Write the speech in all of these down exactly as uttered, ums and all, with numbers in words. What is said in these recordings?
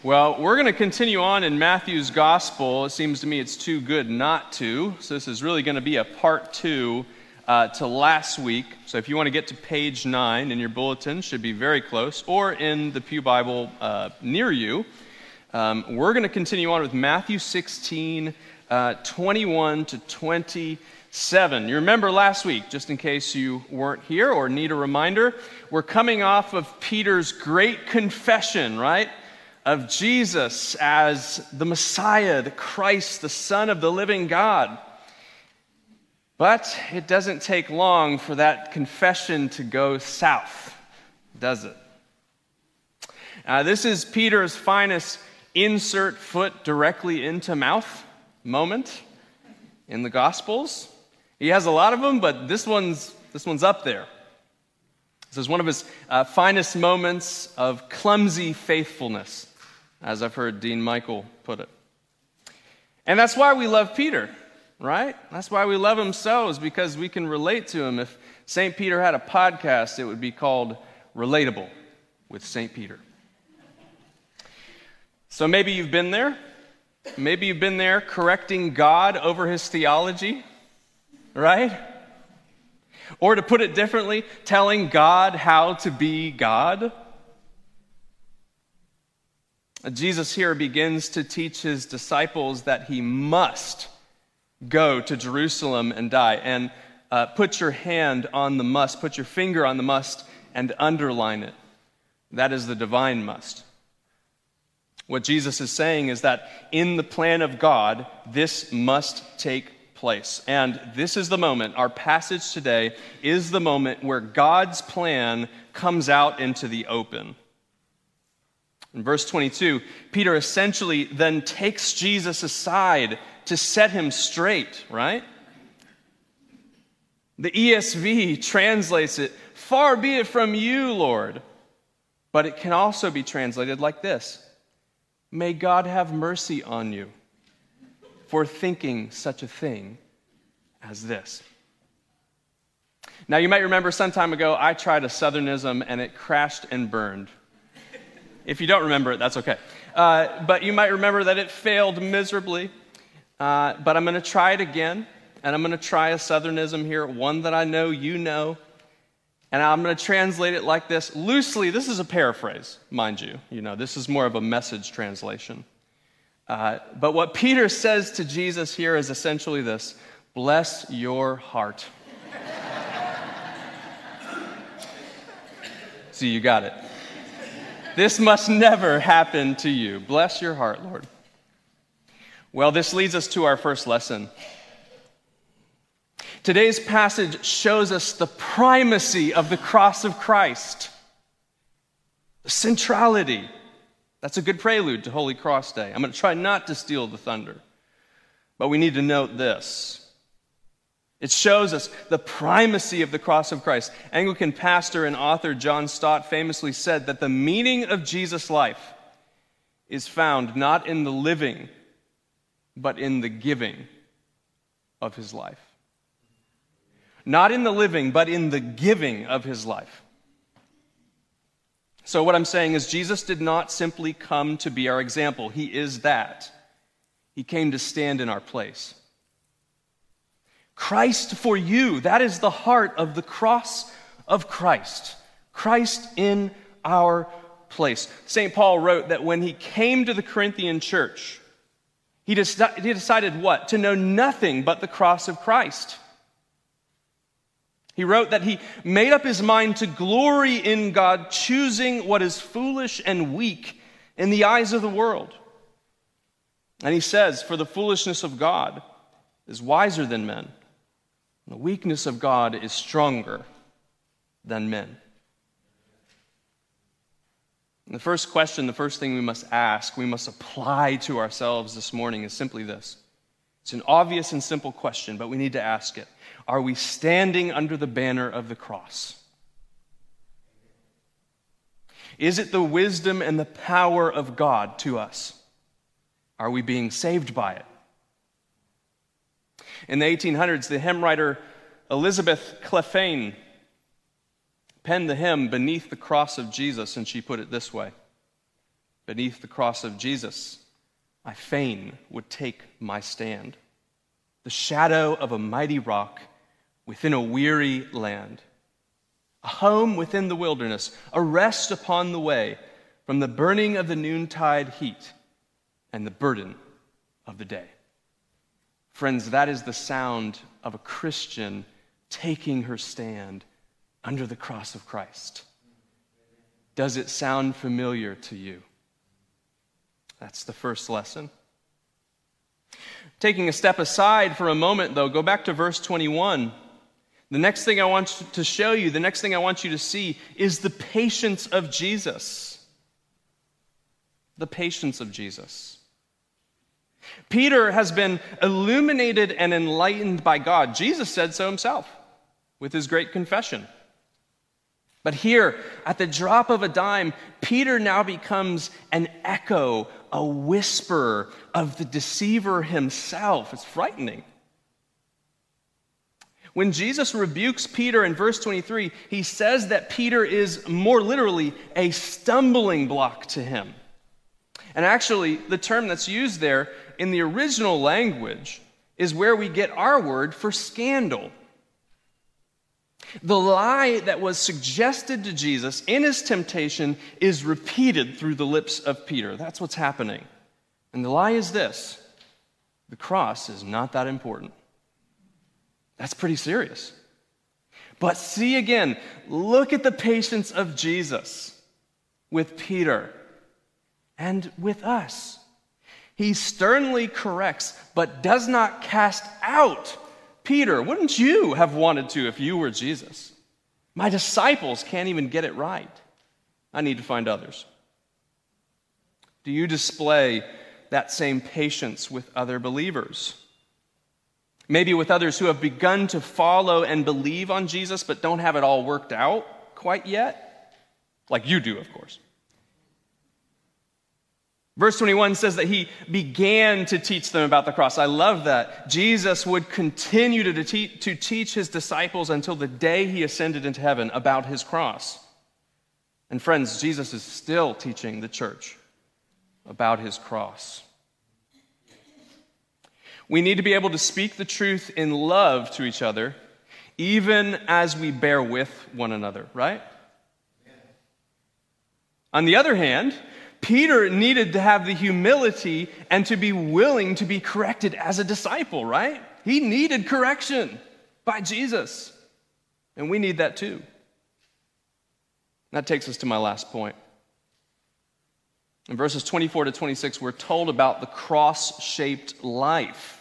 Well, we're going to continue on in Matthew's gospel. It seems to me it's too good not to. So this is really going to be a part two uh, to last week. So if you want to get to page nine in your bulletin, should be very close, or in the Pew Bible uh, near you. Um, we're going to continue on with Matthew sixteen, uh, twenty-one to twenty-seven. You remember last week, just in case you weren't here or need a reminder, we're coming off of Peter's great confession, right? Of Jesus as the Messiah, the Christ, the Son of the living God. But it doesn't take long for that confession to go south, does it? Uh, this is Peter's finest insert foot directly into mouth moment in the Gospels. He has a lot of them, but this one's, this one's up there. This is one of his uh, finest moments of clumsy faithfulness, as I've heard Dean Michael put it. And that's why we love Peter, right? That's why we love him so, is because we can relate to him. If Saint Peter had a podcast, it would be called Relatable with Saint Peter. So maybe you've been there. Maybe you've been there correcting God over his theology, right? Or to put it differently, telling God how to be God. Jesus here begins to teach his disciples that he must go to Jerusalem and die. And uh, put your hand on the must, put your finger on the must, and underline it. That is the divine must. What Jesus is saying is that in the plan of God, this must take place. And this is the moment, our passage today is the moment where God's plan comes out into the open. In verse twenty-two, Peter essentially then takes Jesus aside to set him straight, right? The E S V translates it, "Far be it from you, Lord." But it can also be translated like this: "May God have mercy on you for thinking such a thing as this." Now, you might remember some time ago, I tried a Southernism and it crashed and burned. If you don't remember it, that's okay. Uh, but you might remember that it failed miserably. Uh, but I'm going to try it again, and I'm going to try a Southernism here, one that I know you know. And I'm going to translate it like this. Loosely, this is a paraphrase, mind you. You know, this is more of a message translation. Uh, but what Peter says to Jesus here is essentially this: bless your heart. See, you got it. This must never happen to you. Bless your heart, Lord. Well, this leads us to our first lesson. Today's passage shows us the primacy of the cross of Christ. The centrality. That's a good prelude to Holy Cross Day. I'm going to try not to steal the thunder. But we need to note this. It shows us the primacy of the cross of Christ. Anglican pastor and author John Stott famously said that the meaning of Jesus' life is found not in the living, but in the giving of his life. Not in the living, but in the giving of his life. So what I'm saying is Jesus did not simply come to be our example. He is that. He came to stand in our place. Christ for you, that is the heart of the cross of Christ. Christ in our place. Saint Paul wrote that when he came to the Corinthian church, he, deci- he decided what? To know nothing but the cross of Christ. He wrote that he made up his mind to glory in God, choosing what is foolish and weak in the eyes of the world. And he says, for the foolishness of God is wiser than men. The weakness of God is stronger than men. And the first question, the first thing we must ask, we must apply to ourselves this morning is simply this. It's an obvious and simple question, but we need to ask it. Are we standing under the banner of the cross? Is it the wisdom and the power of God to us? Are we being saved by it? In the eighteen hundreds, the hymn writer Elizabeth Clephane penned the hymn Beneath the Cross of Jesus, and she put it this way: Beneath the cross of Jesus, I fain would take my stand. The shadow of a mighty rock within a weary land. A home within the wilderness, a rest upon the way from the burning of the noontide heat and the burden of the day. Friends, that is the sound of a Christian taking her stand under the cross of Christ. Does it sound familiar to you? That's the first lesson. Taking a step aside for a moment, though, go back to verse twenty-one. The next thing I want to show you, the next thing I want you to see is the patience of Jesus. The patience of Jesus. Peter has been illuminated and enlightened by God. Jesus said so himself with his great confession. But here, at the drop of a dime, Peter now becomes an echo, a whisper of the deceiver himself. It's frightening. When Jesus rebukes Peter in verse twenty-three, he says that Peter is more literally a stumbling block to him. And actually, the term that's used there in the original language is where we get our word for scandal. The lie that was suggested to Jesus in his temptation is repeated through the lips of Peter. That's what's happening. And the lie is this: the cross is not that important. That's pretty serious. But see again, look at the patience of Jesus with Peter and with us. He sternly corrects, but does not cast out Peter. Wouldn't you have wanted to if you were Jesus? My disciples can't even get it right. I need to find others. Do you display that same patience with other believers? Maybe with others who have begun to follow and believe on Jesus but don't have it all worked out quite yet? Like you do, of course. Verse twenty-one says that he began to teach them about the cross. I love that. Jesus would continue to, te- to teach his disciples until the day he ascended into heaven about his cross. And friends, Jesus is still teaching the church about his cross. We need to be able to speak the truth in love to each other, even as we bear with one another, right? On the other hand, Peter needed to have the humility and to be willing to be corrected as a disciple, right? He needed correction by Jesus. And we need that too. That takes us to my last point. In verses twenty-four to twenty-six, we're told about the cross-shaped life.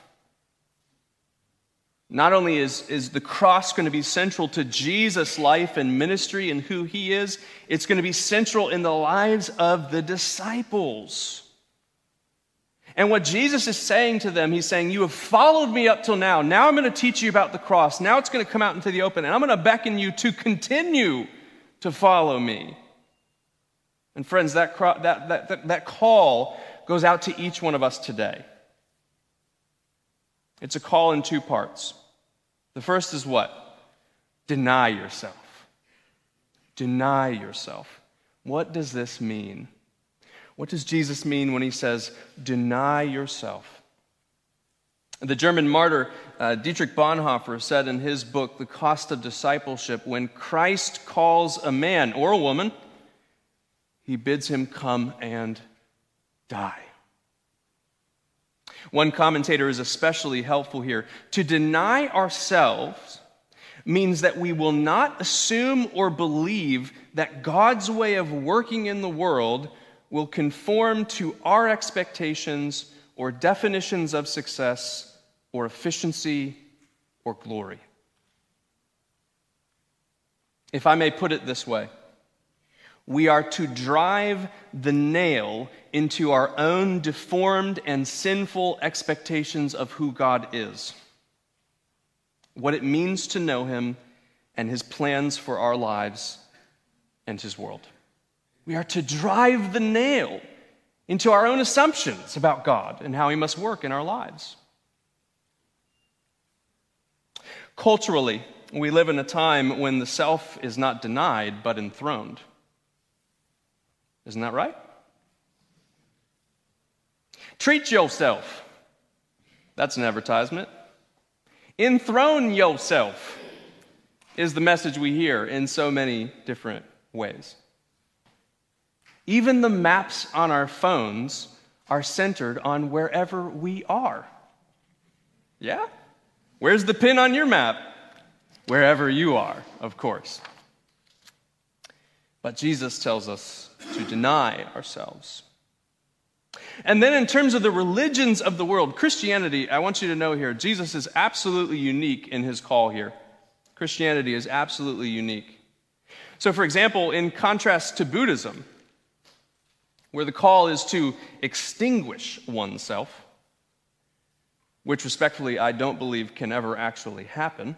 Not only is, is the cross going to be central to Jesus' life and ministry and who he is, it's going to be central in the lives of the disciples. And what Jesus is saying to them, he's saying, you have followed me up till now. Now I'm going to teach you about the cross. Now it's going to come out into the open, and I'm going to beckon you to continue to follow me. And friends, that, that, that, that call goes out to each one of us today. It's a call in two parts. The first is what? Deny yourself. Deny yourself. What does this mean? What does Jesus mean when he says, deny yourself? The German martyr uh, Dietrich Bonhoeffer said in his book, The Cost of Discipleship, when Christ calls a man or a woman, he bids him come and die. One commentator is especially helpful here. To deny ourselves means that we will not assume or believe that God's way of working in the world will conform to our expectations or definitions of success or efficiency or glory. If I may put it this way, we are to drive the nail into our own deformed and sinful expectations of who God is, what it means to know him, and his plans for our lives and his world. We are to drive the nail into our own assumptions about God and how he must work in our lives. Culturally, we live in a time when the self is not denied but enthroned. Isn't that right? Treat yourself. That's an advertisement. Enthrone yourself is the message we hear in so many different ways. Even the maps on our phones are centered on wherever we are. Yeah? Where's the pin on your map? Wherever you are, of course. But Jesus tells us to deny ourselves. And then in terms of the religions of the world, Christianity, I want you to know here, Jesus is absolutely unique in his call here. Christianity is absolutely unique. So for example, in contrast to Buddhism, where the call is to extinguish oneself, which respectfully I don't believe can ever actually happen,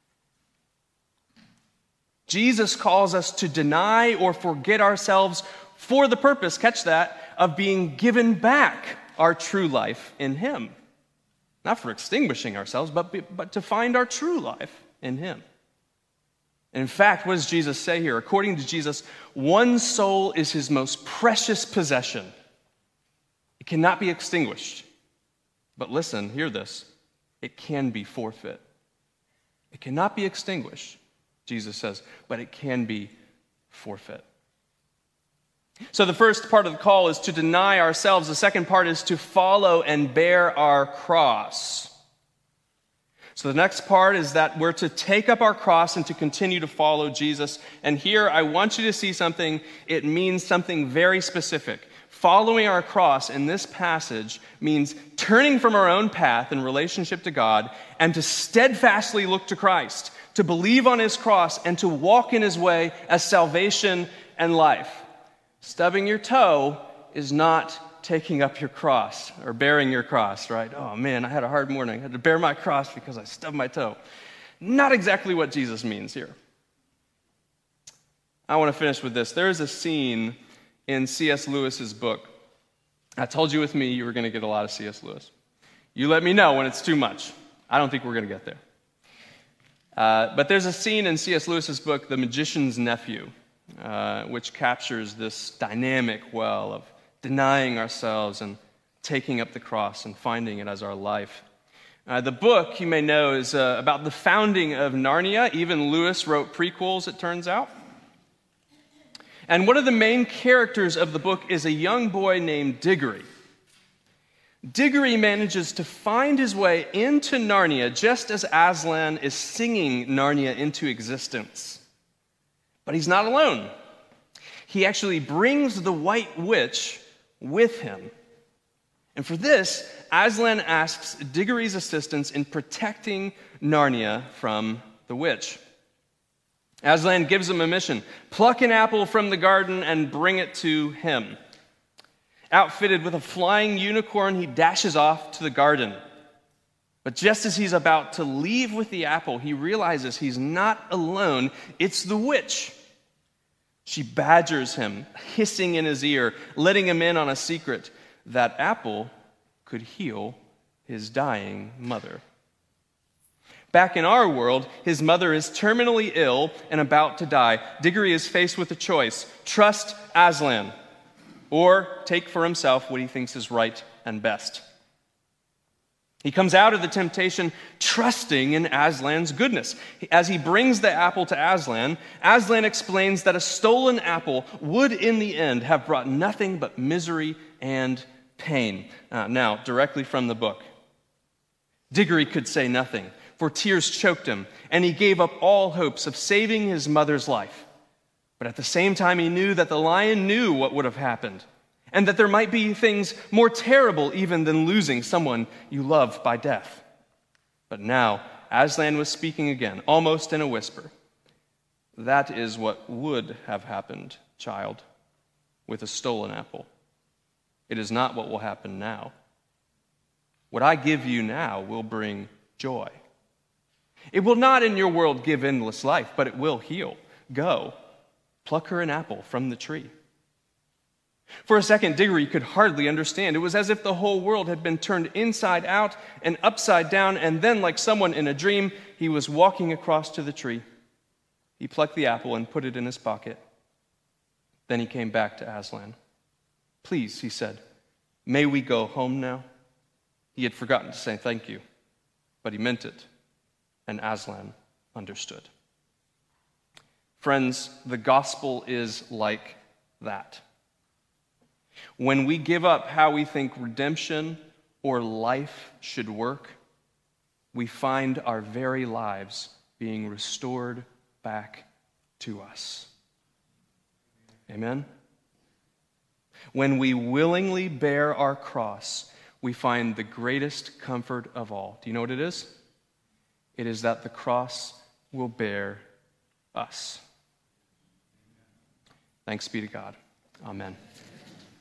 Jesus calls us to deny or forget ourselves for the purpose, catch that, of being given back our true life in him. Not for extinguishing ourselves, but, but to find our true life in him. And in fact, what does Jesus say here? According to Jesus, one soul is his most precious possession. It cannot be extinguished. But listen, hear this. It can be forfeit. It cannot be extinguished, Jesus says, but it can be forfeit. So the first part of the call is to deny ourselves. The second part is to follow and bear our cross. So the next part is that we're to take up our cross and to continue to follow Jesus. And here I want you to see something. It means something very specific. Following our cross in this passage means turning from our own path in relationship to God and to steadfastly look to Christ, to believe on his cross and to walk in his way as salvation and life. Stubbing your toe is not taking up your cross or bearing your cross, right? Oh man, I had a hard morning. I had to bear my cross because I stubbed my toe. Not exactly what Jesus means here. I want to finish with this. There is a scene in C S Lewis's book. I told you with me you were going to get a lot of C S Lewis. You let me know when it's too much. I don't think we're going to get there. Uh, but there's a scene in C S Lewis's book, The Magician's Nephew, uh, which captures this dynamic well of denying ourselves and taking up the cross and finding it as our life. Uh, the book, you may know, is uh, about the founding of Narnia. Even Lewis wrote prequels, it turns out. And one of the main characters of the book is a young boy named Diggory. Diggory manages to find his way into Narnia just as Aslan is singing Narnia into existence. But he's not alone. He actually brings the White Witch with him. And for this, Aslan asks Diggory's assistance in protecting Narnia from the witch. Aslan gives him a mission: pluck an apple from the garden and bring it to him. Outfitted with a flying unicorn, he dashes off to the garden. But just as he's about to leave with the apple, he realizes he's not alone. It's the witch. She badgers him, hissing in his ear, letting him in on a secret. That apple could heal his dying mother. Back in our world, his mother is terminally ill and about to die. Diggory is faced with a choice: trust Aslan, or take for himself what he thinks is right and best. He comes out of the temptation trusting in Aslan's goodness. As he brings the apple to Aslan, Aslan explains that a stolen apple would in the end have brought nothing but misery and pain. Uh, now, directly from the book. Diggory could say nothing, for tears choked him, and he gave up all hopes of saving his mother's life. But at the same time, he knew that the lion knew what would have happened, and that there might be things more terrible even than losing someone you love by death. But now, Aslan was speaking again, almost in a whisper. That is what would have happened, child, with a stolen apple. It is not what will happen now. What I give you now will bring joy. It will not in your world give endless life, but it will heal. Go, pluck her an apple from the tree. For a second, Diggory could hardly understand. It was as if the whole world had been turned inside out and upside down, and then, like someone in a dream, he was walking across to the tree. He plucked the apple and put it in his pocket. Then he came back to Aslan. Please, he said, May we go home now? He had forgotten to say thank you, but he meant it, and Aslan understood. Friends, the gospel is like that. When we give up how we think redemption or life should work, we find our very lives being restored back to us. Amen? When we willingly bear our cross, we find the greatest comfort of all. Do you know what it is? It is that the cross will bear us. Thanks be to God. Amen.